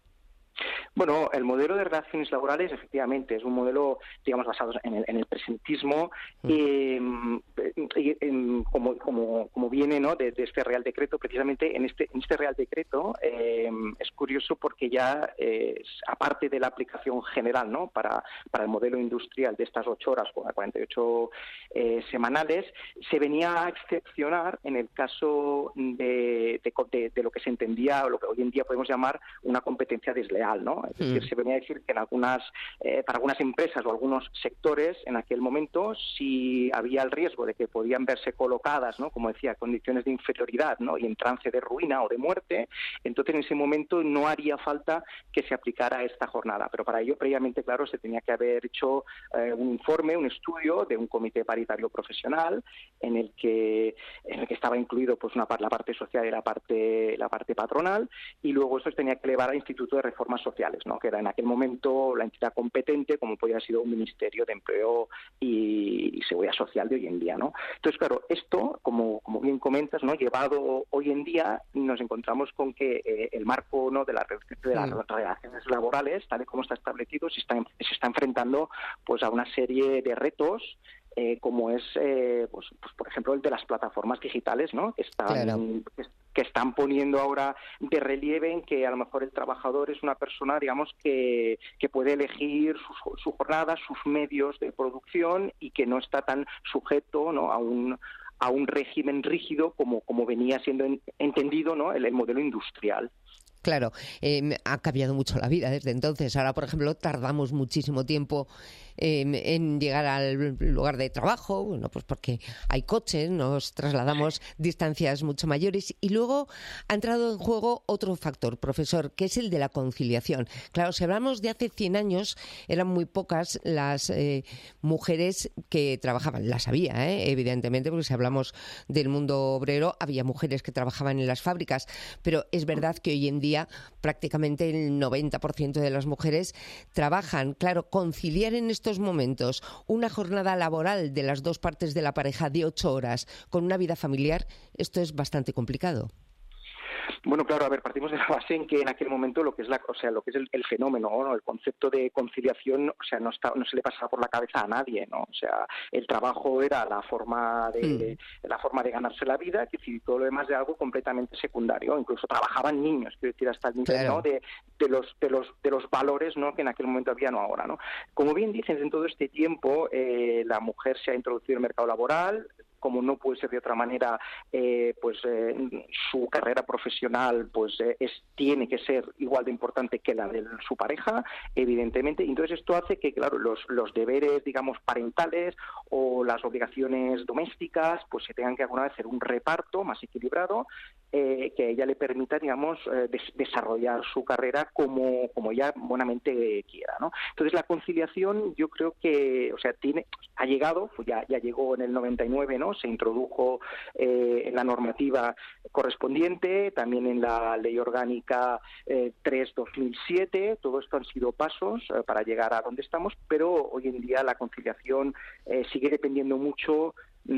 Bueno, el modelo de relaciones laborales efectivamente es un modelo, digamos, basado en el, en el presentismo, mm. eh, eh, eh, como, como, como viene, ¿no?, de, de este Real Decreto. Precisamente en este, en este Real Decreto eh, es curioso porque ya, eh, aparte de la aplicación general, ¿no?, para, para el modelo industrial de estas ocho horas o cuarenta y ocho eh, semanales, se venía a excepcionar en el caso de, de, de, de lo que se entendía, o lo que hoy en día podemos llamar una competencia desleal, ¿no? Es decir, se venía a decir que en algunas, eh, para algunas empresas o algunos sectores en aquel momento, si había el riesgo de que podían verse colocadas, ¿no?, como decía, condiciones de inferioridad, ¿no?, y en trance de ruina o de muerte, entonces en ese momento no haría falta que se aplicara esta jornada. Pero para ello, previamente, claro, se tenía que haber hecho eh, un informe, un estudio de un comité paritario profesional en el que en el que estaba incluido, pues, una la parte social y la parte la parte patronal, y luego eso se tenía que elevar al Instituto de Reforma plataformas sociales, ¿no? Que era en aquel momento la entidad competente, como podía haber sido un Ministerio de Empleo y, y Seguridad Social de hoy en día, ¿no? Entonces, claro, esto, como, como bien comentas, ¿no? Llevado hoy en día, nos encontramos con que eh, el marco, ¿no? de, la, de las mm. relaciones laborales, tal y como está establecido, se está, se está enfrentando pues a una serie de retos, Eh, como es, eh, pues, pues, por ejemplo, el de las plataformas digitales, ¿no? Que están, claro. que, que están poniendo ahora de relieve en que a lo mejor el trabajador es una persona, digamos, que, que puede elegir su, su jornada, sus medios de producción y que no está tan sujeto, ¿no? a un a un régimen rígido como, como venía siendo en, entendido, ¿no? el, el modelo industrial. Claro, eh, ha cambiado mucho la vida desde entonces. Ahora, por ejemplo, tardamos muchísimo tiempo eh, en llegar al lugar de trabajo, bueno, pues porque hay coches, nos trasladamos distancias mucho mayores. Y luego ha entrado en juego otro factor, profesor, que es el de la conciliación. Claro, si hablamos de hace cien años, eran muy pocas las eh, mujeres que trabajaban. Las había, ¿eh? evidentemente, porque si hablamos del mundo obrero, había mujeres que trabajaban en las fábricas. Pero es verdad que hoy en día prácticamente el noventa por ciento de las mujeres trabajan. Claro, conciliar en estos momentos una jornada laboral de las dos partes de la pareja de ocho horas con una vida familiar, esto es bastante complicado. Bueno, claro, a ver, partimos de la base en que en aquel momento lo que es la, o sea, lo que es el, el fenómeno, ¿no? El concepto de conciliación, o sea, no está, no se le pasaba por la cabeza a nadie, ¿no? O sea, el trabajo era la forma de, mm. la forma de ganarse la vida, que decir, todo lo demás de algo completamente secundario. Incluso trabajaban niños, quiero decir, hasta el nivel, claro. ¿no? de, de los de los de los valores, ¿no? Que en aquel momento había, no ahora, ¿no? Como bien dicen, en todo este tiempo eh, la mujer se ha introducido en el mercado laboral. Como no puede ser de otra manera, eh, pues eh, su carrera profesional pues eh, es tiene que ser igual de importante que la de su pareja, evidentemente. Entonces esto hace que, claro, los, los deberes, digamos, parentales o las obligaciones domésticas pues se tengan que alguna vez hacer un reparto más equilibrado eh, que a ella le permita, digamos, eh, des- desarrollar su carrera como, como ella buenamente quiera, ¿no? Entonces la conciliación, yo creo que, o sea, tiene ha llegado, pues ya, ya llegó en el noventa y nueve, ¿no? Se introdujo eh, en la normativa correspondiente, también en la Ley Orgánica eh, tres barra dos mil siete. Todo esto han sido pasos eh, para llegar a donde estamos, pero hoy en día la conciliación eh, sigue dependiendo mucho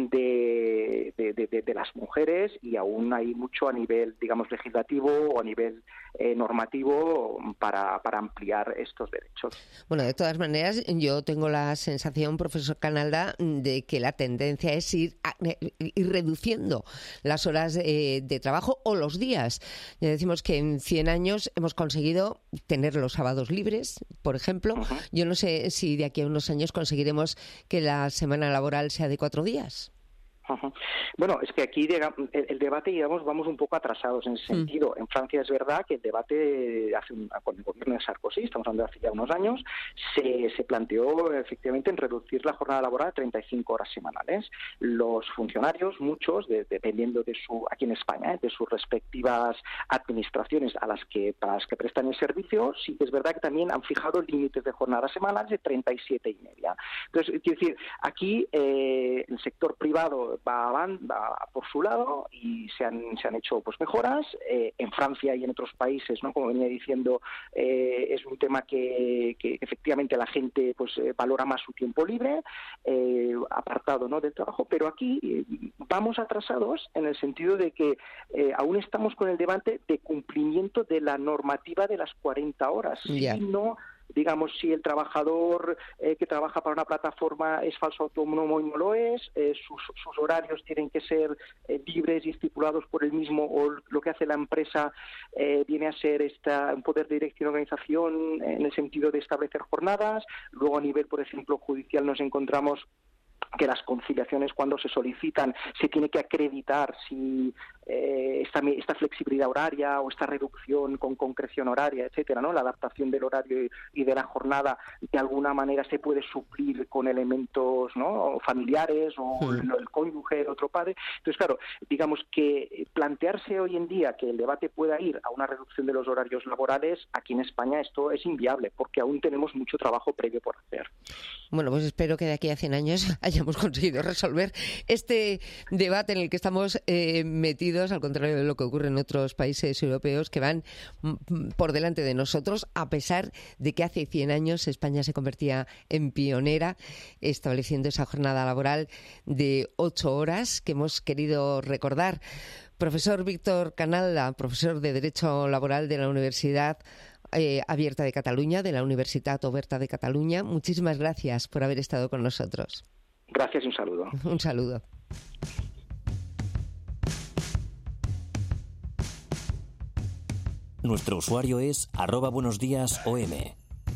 de, de, de, de las mujeres y aún hay mucho a nivel, digamos, legislativo o a nivel eh, normativo para, para ampliar estos derechos. Bueno, de todas maneras, yo tengo la sensación, profesor Canalda, de que la tendencia es ir, a, ir reduciendo las horas eh, de trabajo o los días. Ya decimos que en cien años hemos conseguido tener los sábados libres, por ejemplo. Uh-huh. Yo no sé si de aquí a unos años conseguiremos que la semana laboral sea de cuatro días. Uh-huh. Bueno, es que aquí el, el debate, digamos, vamos un poco atrasados en ese sentido. Mm. En Francia es verdad que el debate hace un, con el gobierno de Sarkozy, estamos hablando de hace ya unos años, se, se planteó efectivamente en reducir la jornada laboral a treinta y cinco horas semanales. Los funcionarios, muchos, de, dependiendo de su, aquí en España, ¿eh? de sus respectivas administraciones a las que para las que prestan el servicio, sí que es verdad que también han fijado límites de jornada semanal de treinta y siete y media. Entonces, quiero decir, aquí eh, el sector privado Va, va por su lado y se han, se han hecho pues mejoras. Eh, en Francia y en otros países, ¿no? Como venía diciendo, eh, es un tema que, que efectivamente la gente pues eh, valora más su tiempo libre, eh, apartado, ¿no? del trabajo, pero aquí eh, vamos atrasados en el sentido de que eh, aún estamos con el debate de cumplimiento de la normativa de las cuarenta horas. Yeah. Si no digamos, si el trabajador eh, que trabaja para una plataforma es falso autónomo y no lo es, eh, sus, sus horarios tienen que ser eh, libres y estipulados por el mismo, o lo que hace la empresa eh, viene a ser esta, un poder de dirección y organización en el sentido de establecer jornadas. Luego, a nivel, por ejemplo, judicial, nos encontramos que las conciliaciones, cuando se solicitan, se tiene que acreditar si eh, esta, esta flexibilidad horaria o esta reducción con concreción horaria, etcétera, ¿no? La adaptación del horario y, y de la jornada de alguna manera se puede suplir con elementos, ¿no? familiares o sí. el, el cónyuge, el otro padre. Entonces, claro, digamos que plantearse hoy en día que el debate pueda ir a una reducción de los horarios laborales, aquí en España esto es inviable, porque aún tenemos mucho trabajo previo por hacer. Bueno, pues espero que de aquí a cien años haya hayamos conseguido resolver este debate en el que estamos eh, metidos, al contrario de lo que ocurre en otros países europeos que van mm, por delante de nosotros, a pesar de que hace cien años España se convertía en pionera, estableciendo esa jornada laboral de ocho horas que hemos querido recordar. Profesor Víctor Canalda, profesor de Derecho Laboral de la Universidad eh, Abierta de Cataluña, de la Universitat Oberta de Cataluña, muchísimas gracias por haber estado con nosotros. Gracias y un saludo. Un saludo. Nuestro usuario es arroba buenos días O M.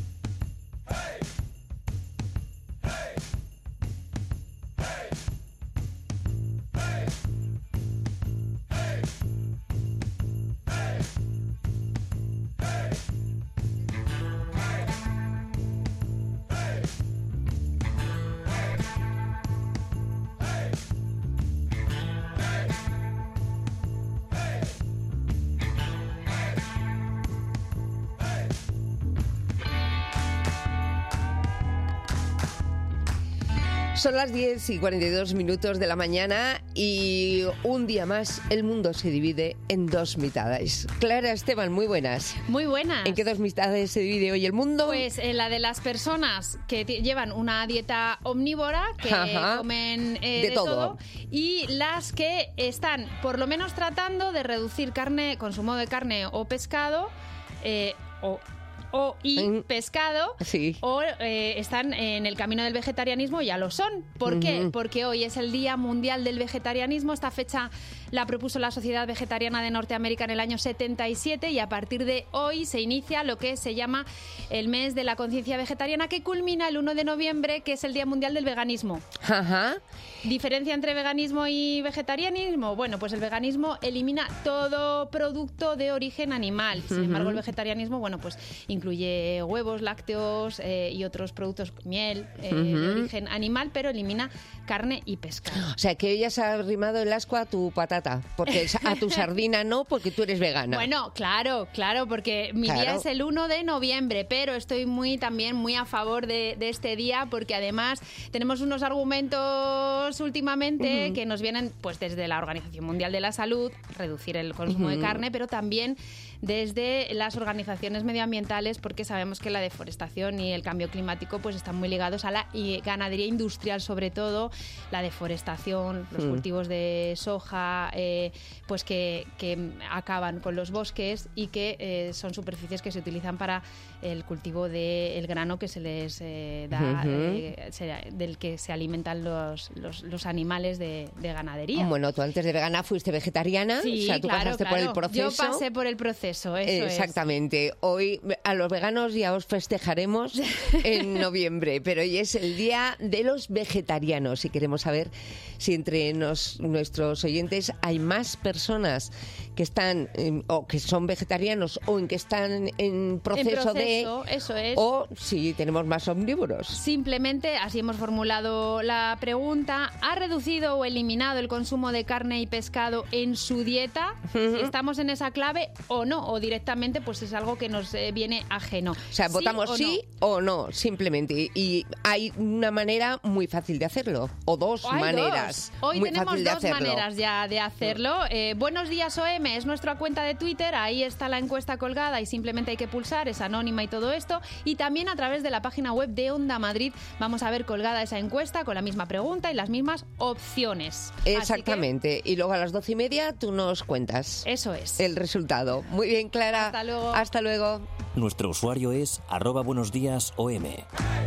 Son las diez y cuarenta y dos minutos de la mañana y un día más el mundo se divide en dos mitades. Clara Esteban, muy buenas. Muy buenas. ¿En qué dos mitades se divide hoy el mundo? Pues en la de las personas que t- llevan una dieta omnívora, que Ajá. comen eh, De de, todo. todo, y las que están por lo menos tratando de reducir carne, consumo de carne o pescado, eh, o o y pescado, sí. o eh, están en el camino del vegetarianismo, ya lo son. ¿Por qué? Ujú. Porque hoy es el Día Mundial del Vegetarianismo. Esta fecha la propuso la Sociedad Vegetariana de Norteamérica en el año setenta y siete y a partir de hoy se inicia lo que se llama el mes de la conciencia vegetariana, que culmina el uno de noviembre, que es el Día Mundial del Veganismo. Ajá. ¿Diferencia entre veganismo y vegetarianismo? Bueno, pues el veganismo elimina todo producto de origen animal. Sin Ujú. embargo, el vegetarianismo, bueno, pues incluye huevos, lácteos eh, y otros productos, miel, eh, de Ujú. origen animal, pero elimina carne y pescado. O sea, que hoy has arrimado el ascua a tu patata, porque a tu sardina no, porque tú eres vegana. Bueno, claro, claro, porque mi Claro. día es el uno de noviembre, pero estoy muy también muy a favor de, de este día, porque además tenemos unos argumentos últimamente Ujú. que nos vienen pues desde la Organización Mundial de la Salud, reducir el consumo de Ujú. carne, pero también desde las organizaciones medioambientales, porque sabemos que la deforestación y el cambio climático pues están muy ligados a la y ganadería industrial, sobre todo la deforestación, los Mm. cultivos de soja, eh, pues que, que acaban con los bosques y que eh, son superficies que se utilizan para el cultivo del grano que se les eh, da, Ujú. eh, se- del que se alimentan los, los, los animales de, de ganadería. Bueno, tú antes de vegana fuiste vegetariana, Sí, o sea, tú claro, pasaste claro. por el proceso. Yo pasé por el proceso, eso es. Exactamente. Hoy a los veganos ya os festejaremos en noviembre, pero hoy es el día de los vegetarianos y queremos saber si entre nos- nuestros oyentes hay más personas que están eh, o que son vegetarianos o en que están en proceso, En proceso, eso es. o si tenemos más omnívoros. Simplemente, así hemos formulado la pregunta, ¿ha reducido o eliminado el consumo de carne y pescado en su dieta? Si estamos en esa clave o no, o directamente pues es algo que nos eh, viene ajeno. O sea, ¿Sí votamos o sí o no, simplemente. Y hay una manera muy fácil de hacerlo, o dos Hay maneras dos. Hoy muy tenemos fácil de dos hacerlo. maneras ya de hacerlo. Eh, Buenos días O M es nuestra cuenta de Twitter, ahí está la encuesta colgada y simplemente hay que pulsar, es anónima y todo esto. Y también a través de la página web de Onda Madrid vamos a ver colgada esa encuesta con la misma pregunta y las mismas opciones. Así que Exactamente. Y luego a las doce y media tú nos cuentas. Eso es. El resultado. Muy bien, Clara. Hasta luego. Hasta luego. Nuestro usuario es arroba buenos días O M.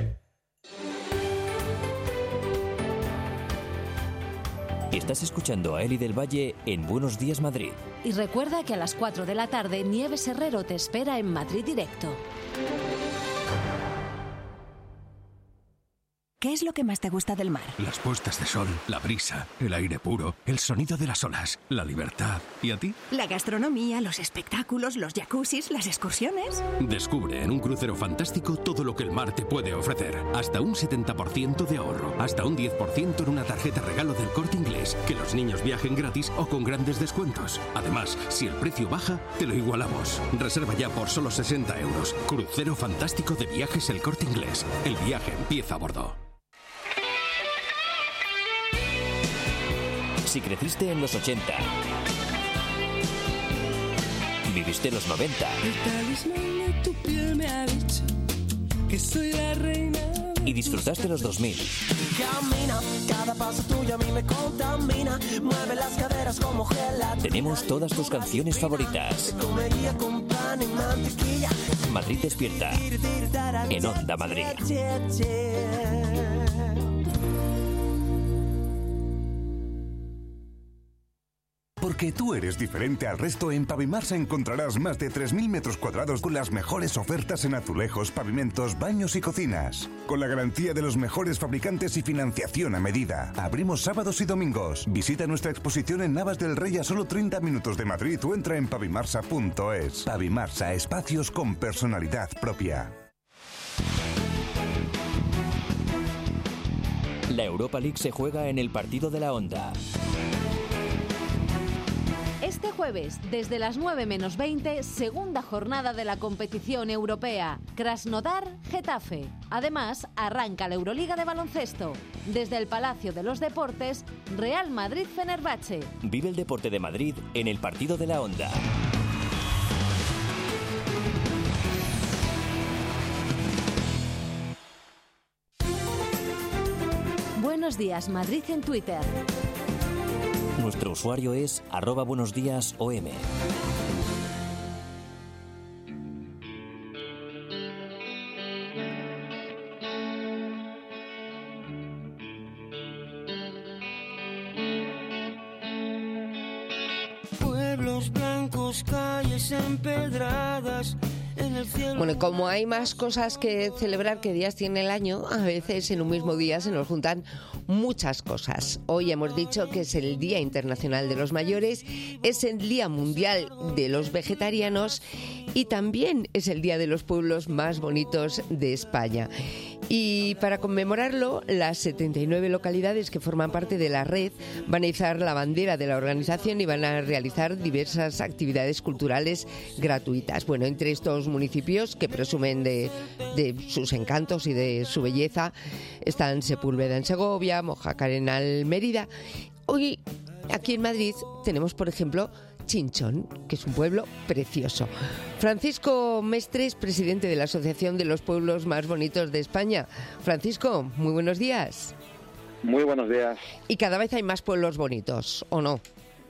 Estás escuchando a Eli del Valle en Buenos Días Madrid. Y recuerda que a las cuatro de la tarde Nieves Herrero te espera en Madrid Directo. ¿Qué es lo que más te gusta del mar? Las puestas de sol, la brisa, el aire puro, el sonido de las olas, la libertad. ¿Y a ti? La gastronomía, los espectáculos, los jacuzzis, las excursiones. Descubre en un crucero fantástico todo lo que el mar te puede ofrecer. Hasta un setenta por ciento de ahorro, hasta un diez por ciento en una tarjeta regalo del Corte Inglés, que los niños viajen gratis o con grandes descuentos. Además, si el precio baja, te lo igualamos. Reserva ya por solo sesenta euros. Crucero fantástico de Viajes El Corte Inglés. El viaje empieza a bordo. Si creciste en los ochenta, viviste los noventa, El talismán de tu piel me ha dicho que soy la reina. y disfrutaste los dos mil. Camina, cada paso tuyo a mí me contamina. Mueve las caderas como gelatina. Tenemos todas tus canciones favoritas. Comería con pan y mantequilla. Madrid despierta en Onda Madrid. Porque tú eres diferente al resto, en Pavimarsa encontrarás más de tres mil metros cuadrados con las mejores ofertas en azulejos, pavimentos, baños y cocinas. Con la garantía de los mejores fabricantes y financiación a medida. Abrimos sábados y domingos. Visita nuestra exposición en Navas del Rey a solo treinta minutos de Madrid o entra en pavimarsa punto es. Pavimarsa, espacios con personalidad propia. La Europa League se juega en el partido de la Onda. Este jueves, desde las nueve menos veinte, segunda jornada de la competición europea. Krasnodar-Getafe. Además, arranca la Euroliga de baloncesto. Desde el Palacio de los Deportes, Real Madrid-Fenerbahce. Vive el deporte de Madrid en el partido de la Onda. Buenos días, Madrid en Twitter. Nuestro usuario es arroba buenos días O M. Pueblos blancos, calles empedradas. En el cielo. Bueno, como hay más cosas que celebrar que días tiene el año, a veces en un mismo día se nos juntan muchas cosas. Hoy hemos dicho que es el Día Internacional de los Mayores, es el Día Mundial de los Vegetarianos y también es el Día de los Pueblos más bonitos de España. Y para conmemorarlo, las setenta y nueve localidades que forman parte de la red van a izar la bandera de la organización y van a realizar diversas actividades culturales gratuitas. Bueno, entre estos municipios que presumen de, de sus encantos y de su belleza están Sepúlveda en Segovia, Mojácar en Almería. Hoy, aquí en Madrid, tenemos, por ejemplo, Chinchón, que es un pueblo precioso. Francisco Mestres, presidente de la Asociación de los Pueblos Más Bonitos de España. Francisco, muy buenos días. Muy buenos días. ¿Y cada vez hay más pueblos bonitos, o no?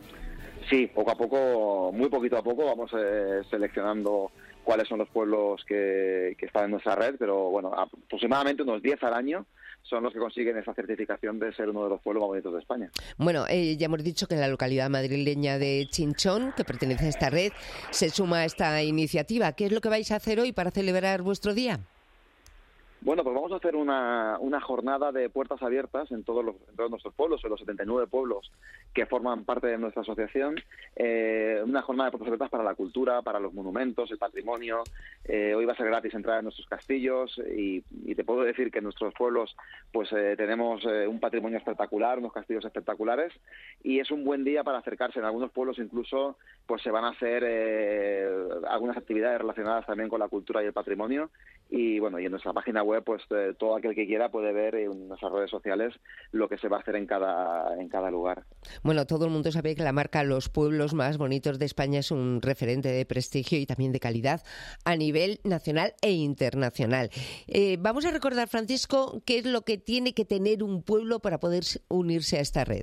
Sí, poco a poco, muy poquito a poco, vamos eh, seleccionando cuáles son los pueblos que, que están en nuestra red, pero bueno, aproximadamente unos diez al año son los que consiguen esa certificación de ser uno de los pueblos más bonitos de España. Bueno, eh, ya hemos dicho que la localidad madrileña de Chinchón, que pertenece a esta red, se suma a esta iniciativa. ¿Qué es lo que vais a hacer hoy para celebrar vuestro día? Bueno, pues vamos a hacer una, una jornada de puertas abiertas en todos, los, en todos nuestros pueblos, en los setenta y nueve pueblos que forman parte de nuestra asociación. Eh, una jornada de puertas abiertas para la cultura, para los monumentos, el patrimonio. Eh, hoy va a ser gratis entrar a nuestros castillos y, y te puedo decir que en nuestros pueblos pues eh, tenemos eh, un patrimonio espectacular, unos castillos espectaculares y es un buen día para acercarse. En algunos pueblos incluso pues se van a hacer eh, algunas actividades relacionadas también con la cultura y el patrimonio y bueno, y en nuestra página web web, pues eh, todo aquel que quiera puede ver en nuestras redes sociales lo que se va a hacer en cada, en cada lugar. Bueno, todo el mundo sabe que la marca Los Pueblos Más Bonitos de España es un referente de prestigio y también de calidad a nivel nacional e internacional. Eh, vamos a recordar, Francisco, qué es lo que tiene que tener un pueblo para poder unirse a esta red.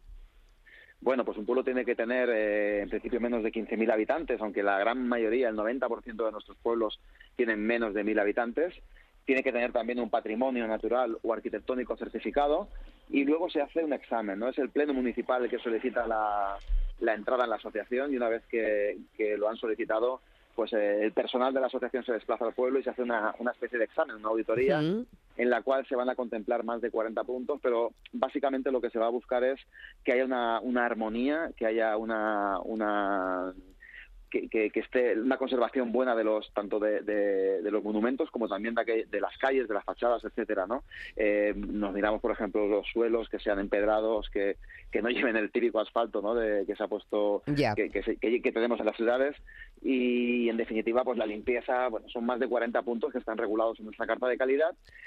Bueno, pues un pueblo tiene que tener eh, en principio menos de quince mil habitantes, aunque la gran mayoría, el noventa por ciento de nuestros pueblos tienen menos de mil habitantes. Tiene que tener también un patrimonio natural o arquitectónico certificado y luego se hace un examen, ¿no? Es el pleno municipal el que solicita la, la entrada en la asociación y una vez que, que lo han solicitado, pues eh, el personal de la asociación se desplaza al pueblo y se hace una, una especie de examen, una auditoría, uh-huh. en la cual se van a contemplar más de cuarenta puntos, pero básicamente lo que se va a buscar es que haya una, una armonía, que haya una... una Que, que, que esté una conservación buena de los tanto de, de, de los monumentos como también de, aquel, de las calles, de las fachadas, etcétera, ¿no? Eh, nos miramos, por ejemplo, los suelos que sean empedrados, que, que no lleven el típico asfalto, ¿no? De, que se ha puesto, yeah. que, que, se, que, que tenemos en las ciudades y, en definitiva, pues la limpieza, bueno, son más de cuarenta puntos que están regulados en nuestra carta de calidad.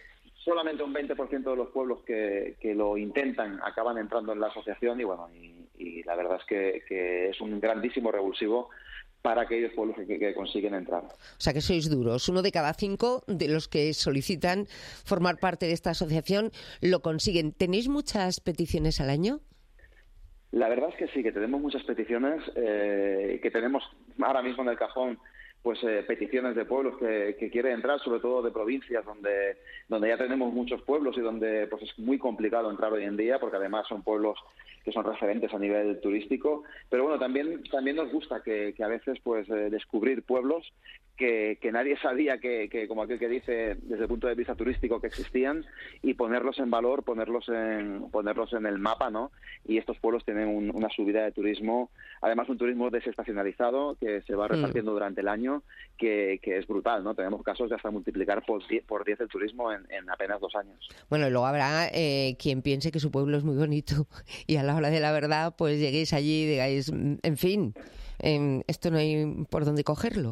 solamente un veinte por ciento de los pueblos que, que lo intentan acaban entrando en la asociación y bueno, y, y la verdad es que, que es un grandísimo revulsivo para aquellos pueblos que, que consiguen entrar. O sea que sois duros. Uno de cada cinco de los que solicitan formar parte de esta asociación lo consiguen. ¿Tenéis muchas peticiones al año? La verdad es que sí, que tenemos muchas peticiones, eh, que tenemos ahora mismo en el cajón pues eh, peticiones de pueblos que, que quieren entrar, sobre todo de provincias donde donde ya tenemos muchos pueblos y donde pues es muy complicado entrar hoy en día, porque además son pueblos que son referentes a nivel turístico. Pero bueno, también también nos gusta que, que a veces pues eh, descubrir pueblos que, que nadie sabía que, que, como aquel que dice, desde el punto de vista turístico, que existían, y ponerlos en valor, ponerlos en ponerlos en el mapa, ¿no? Y estos pueblos tienen un, una subida de turismo, además un turismo desestacionalizado que se va repartiendo mm. durante el año, que, que es brutal, ¿no? Tenemos casos de hasta multiplicar por diez, por diez el turismo en, en apenas dos años. Bueno, y luego habrá eh, quien piense que su pueblo es muy bonito y a la hora de la verdad pues lleguéis allí y digáis, en fin, eh, esto no hay por dónde cogerlo.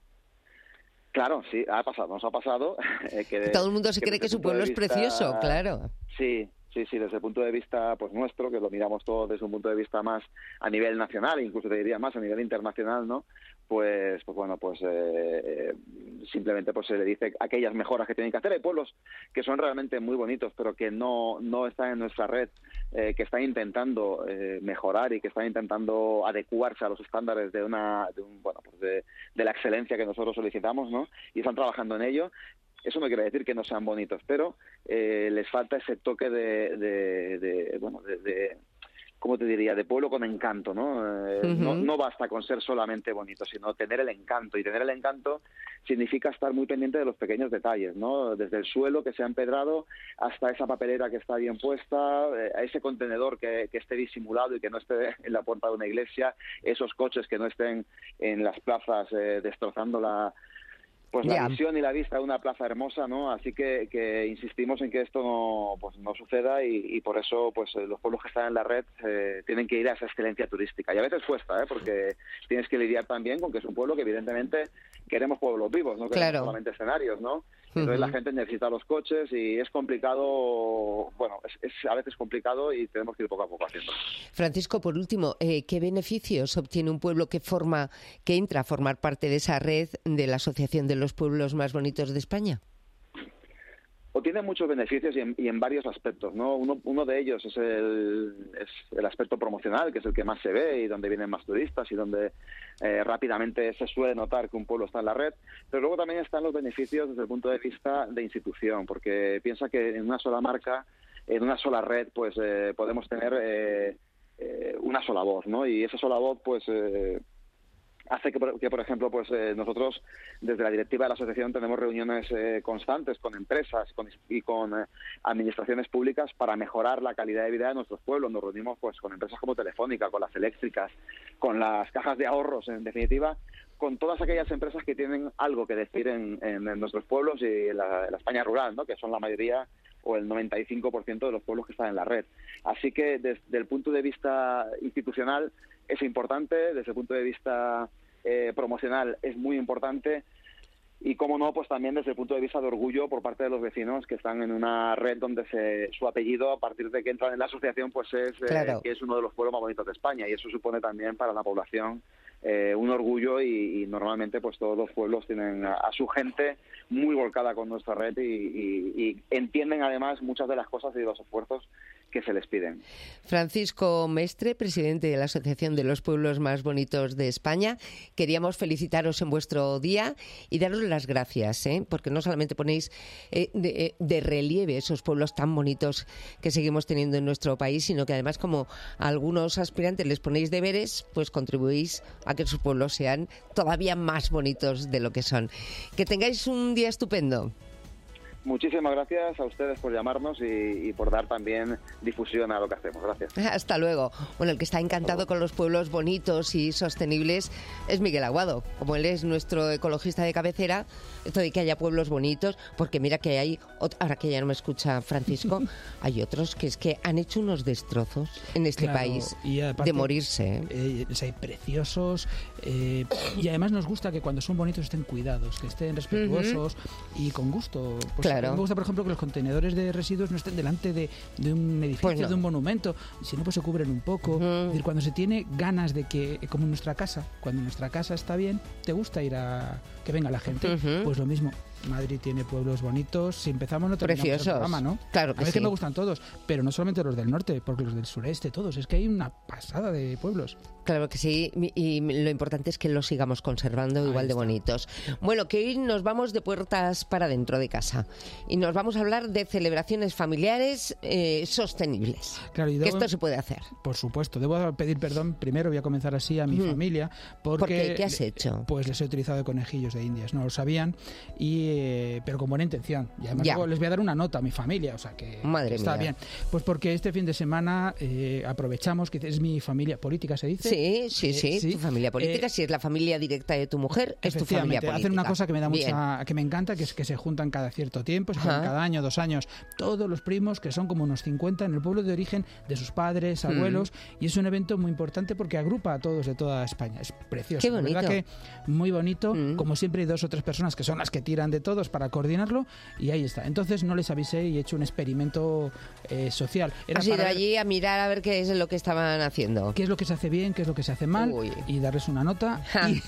Claro, sí, ha pasado, nos ha pasado. Eh, que, Todo el mundo se que cree que su pueblo vista, es precioso, claro. Sí, sí, sí, desde el punto de vista pues nuestro, que lo miramos todo desde un punto de vista más a nivel nacional, incluso te diría más a nivel internacional, ¿no? Pues, pues bueno, pues eh, simplemente pues se le dice aquellas mejoras que tienen que hacer. Hay pueblos que son realmente muy bonitos, pero que no, no están en nuestra red, eh, que están intentando eh, mejorar y que están intentando adecuarse a los estándares de una, de un, bueno, pues de, de la excelencia que nosotros solicitamos, ¿no? Y están trabajando en ello. Eso no quiere decir que no sean bonitos, pero eh, les falta ese toque de, de, de bueno, de, de ¿cómo te diría?, de pueblo con encanto, ¿no? Eh, uh-huh. no, no basta con ser solamente bonito, sino tener el encanto. Y tener el encanto significa estar muy pendiente de los pequeños detalles, ¿no? Desde el suelo que se ha empedrado hasta esa papelera que está bien puesta, eh, a ese contenedor que, que esté disimulado y que no esté en la puerta de una iglesia, esos coches que no estén en las plazas eh, destrozando la... pues la yeah. visión y la vista de una plaza hermosa, ¿no? Así que, que insistimos en que esto no, pues no suceda y, y por eso pues los pueblos que están en la red eh, tienen que ir a esa excelencia turística. Y a veces cuesta, ¿eh? Porque tienes que lidiar también con que es un pueblo que evidentemente queremos pueblos vivos, no queremos claro. solamente escenarios, ¿no? Entonces uh-huh. la gente necesita los coches y es complicado, bueno, es, es a veces complicado y tenemos que ir poco a poco haciendo. Francisco, por último, eh, ¿qué beneficios obtiene un pueblo que forma, que entra a formar parte de esa red de la Asociación de los Pueblos Más Bonitos de España? O tiene muchos beneficios y en, y en varios aspectos, ¿no? Uno, uno de ellos es el, es el aspecto promocional, que es el que más se ve y donde vienen más turistas y donde eh, rápidamente se suele notar que un pueblo está en la red. Pero luego también están los beneficios desde el punto de vista de institución, porque piensa que en una sola marca, en una sola red, pues eh, podemos tener eh, eh, una sola voz, ¿no? Y esa sola voz, pues... Eh, hace que, que, por ejemplo, pues eh, nosotros desde la directiva de la asociación tenemos reuniones eh, constantes con empresas con, y con eh, administraciones públicas para mejorar la calidad de vida de nuestros pueblos. Nos reunimos pues con empresas como Telefónica, con las eléctricas, con las cajas de ahorros, en definitiva, con todas aquellas empresas que tienen algo que decir en, en, en nuestros pueblos y en la, en la España rural, ¿no? Que son la mayoría o el noventa y cinco por ciento de los pueblos que están en la red. Así que desde el punto de vista institucional es importante, desde el punto de vista eh, promocional es muy importante y, como no, pues también desde el punto de vista de orgullo por parte de los vecinos que están en una red donde se, su apellido, a partir de que entran en la asociación, pues es claro. eh, que es uno de los pueblos más bonitos de España, y eso supone también para la población eh, un orgullo y, y normalmente pues todos los pueblos tienen a, a su gente muy volcada con nuestra red y, y, y entienden además muchas de las cosas y de los esfuerzos que se les piden. Francisco Mestre, presidente de la Asociación de los Pueblos Más Bonitos de España, queríamos felicitaros en vuestro día y daros las gracias, ¿eh? Porque no solamente ponéis eh, de, de relieve esos pueblos tan bonitos que seguimos teniendo en nuestro país, sino que además, como a algunos aspirantes les ponéis deberes, pues contribuís a que sus pueblos sean todavía más bonitos de lo que son. Que tengáis un día estupendo. Muchísimas gracias a ustedes por llamarnos y, y por dar también difusión a lo que hacemos. Gracias. Hasta luego. Bueno, el que está encantado con los pueblos bonitos y sostenibles es Miguel Aguado. Como él es nuestro ecologista de cabecera, esto de que haya pueblos bonitos, porque mira que hay, ahora que ya no me escucha Francisco, hay otros que es que han hecho unos destrozos en este claro, país y aparte, de morirse. Eh, hay preciosos eh, y además nos gusta que cuando son bonitos estén cuidados, que estén respetuosos uh-huh. y con gusto. Pues, claro. Claro. A mí me gusta, por ejemplo, que los contenedores de residuos no estén delante de, de un edificio, Pues no. de un monumento, si no, pues se cubren un poco. Uh-huh. Es decir, cuando se tiene ganas de que, como en nuestra casa, cuando nuestra casa está bien, te gusta ir a que venga la gente, Uh-huh. pues lo mismo. Madrid tiene pueblos bonitos. Si empezamos, no terminamos Preciosos. el programa, ¿no? Claro que a mí es que sí. me gustan todos, pero no solamente los del norte, porque los del sureste, todos. Es que hay una pasada de pueblos. Claro que sí, y lo importante es que los sigamos conservando Ahí igual de está. bonitos. Bueno, que hoy nos vamos de puertas para dentro de casa y nos vamos a hablar de celebraciones familiares eh, sostenibles. Claro, y que debo- esto se puede hacer. Por supuesto, debo pedir perdón. Primero voy a comenzar así a mi Ujú. familia. Porque, ¿Por qué? ¿Qué has hecho? Pues les he utilizado de conejillos de indias, no lo sabían, y, eh, pero con buena intención. Y además Ya. luego les voy a dar una nota a mi familia, o sea que, Madre que está mía. bien. Pues porque este fin de semana eh, aprovechamos, que es mi familia política, se dice. Sí, sí, sí, sí. tu familia política, Eh, si es la familia directa de tu mujer, es tu familia Efectivamente, política. hacen una cosa que me da Bien. mucha, que me encanta, que es que se juntan cada cierto tiempo, se juntan Ajá. cada año, dos años, todos los primos, que son como unos cincuenta en el pueblo de origen de sus padres, Mm. abuelos, y es un evento muy importante porque agrupa a todos de toda España. Es precioso. Qué La verdad bonito. que muy bonito. Como siempre hay dos o tres personas que son las que tiran de todos para coordinarlo, y ahí está. Entonces no les avisé y he hecho un experimento eh, social. Era Has ido para ver allí a mirar a ver qué es lo que estaban haciendo. qué es lo que se hace bien, qué es lo que se hace mal, Uy. y darles una nota. Y,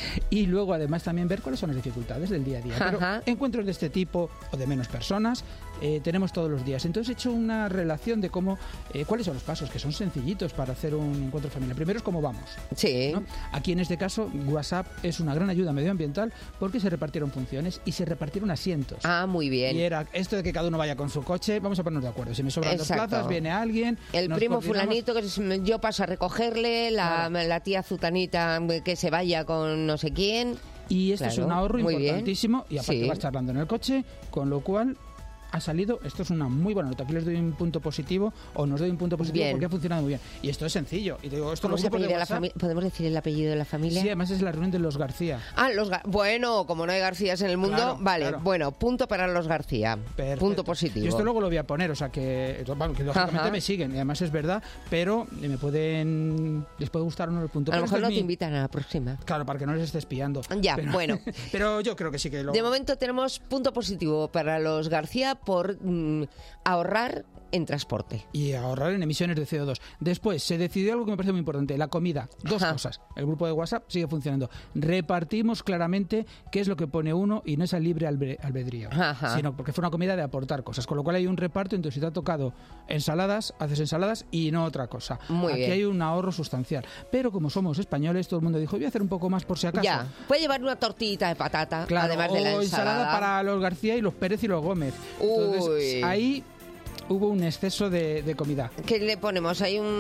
y luego además también ver cuáles son las dificultades del día a día. Pero Ajá. encuentros de este tipo o de menos personas eh, tenemos todos los días. Entonces he hecho una relación de cómo, eh, cuáles son los pasos, que son sencillitos para hacer un encuentro familiar. Primero es cómo vamos. Sí. ¿no? Aquí en este caso WhatsApp es una gran ayuda medioambiental porque se repartieron funciones y se repartieron asientos. Ah, muy bien. Y era esto de que cada uno vaya con su coche, vamos a ponernos de acuerdo. Si me sobran Exacto. dos plazas, viene alguien. El nos primo coordinamos. fulanito, que es- yo paso a recogerle, la, la tía zutanita que se vaya con no sé quién. Y esto es Claro, un ahorro muy bien. importantísimo, y aparte Sí. vas charlando en el coche, con lo cual ha salido, esto es una muy buena nota. Aquí les doy un punto positivo, o nos doy un punto positivo, Bien. porque ha funcionado muy bien. Y esto es sencillo. Y te digo, esto ¿Cómo los se grupos de apellida la WhatsApp- familia? ¿Podemos decir el apellido de la familia? Sí, además es la reunión de los García. Ah, los Gar- bueno, como no hay Garcías en el mundo, Claro, vale, claro. bueno, punto para los García. Perfecto. Punto positivo. Y esto luego lo voy a poner, o sea que, bueno, que lógicamente Ajá. me siguen, y además es verdad, pero me pueden, les puede gustar o no el punto. A lo Pero mejor este no es te mi- invitan a la próxima. Claro, para que no les esté espiando. Ya, Pero- bueno. Pero yo creo que sí que lo... De momento tenemos punto positivo para los García por mm, ahorrar en transporte. Y ahorrar en emisiones de C O dos. Después, se decidió algo que me parece muy importante, la comida. Dos Ajá. cosas. El grupo de WhatsApp sigue funcionando. Repartimos claramente qué es lo que pone uno y no es al libre albe- albedrío. Ajá. Sino porque fue una comida de aportar cosas. Con lo cual hay un reparto, entonces si te ha tocado ensaladas, haces ensaladas y no otra cosa. Muy Aquí bien. hay un ahorro sustancial. Pero como somos españoles, todo el mundo dijo, voy a hacer un poco más por si acaso. Ya, puede llevar una tortillita de patata, Claro, además de la o ensalada. para los García y los Pérez y los Gómez. Entonces, Uy. ahí hubo un exceso de, de comida. ¿Qué le ponemos? Hay un...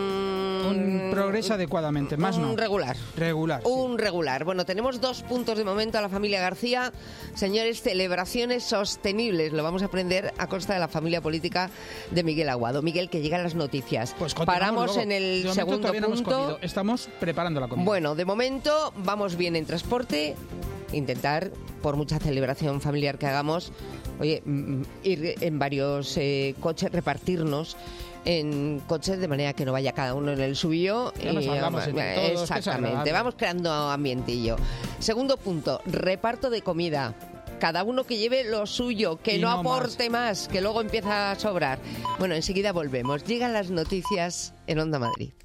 Un progreso adecuadamente, más un no. regular. Regular. sí. Un regular. Bueno, tenemos dos puntos de momento a la familia García. Señores, celebraciones sostenibles. Lo vamos a aprender a costa de la familia política de Miguel Aguado. Miguel, que llegan las noticias. Pues continuamos Paramos luego. en De el momento segundo todavía no hemos punto. comido. Estamos preparando la comida. Bueno, de momento vamos bien en transporte. Intentar, por mucha celebración familiar que hagamos, oye, mm, ir en varios eh, coches, repartirnos en coches de manera que no vaya cada uno en el suyo. Ya nos hablamos vamos- entre todos, que es exactamente, agradable. vamos creando ambientillo. Segundo punto, reparto de comida. Cada uno que lleve lo suyo, que Y no, no aporte más. que luego empieza a sobrar. Bueno, enseguida volvemos. Llegan las noticias en Onda Madrid.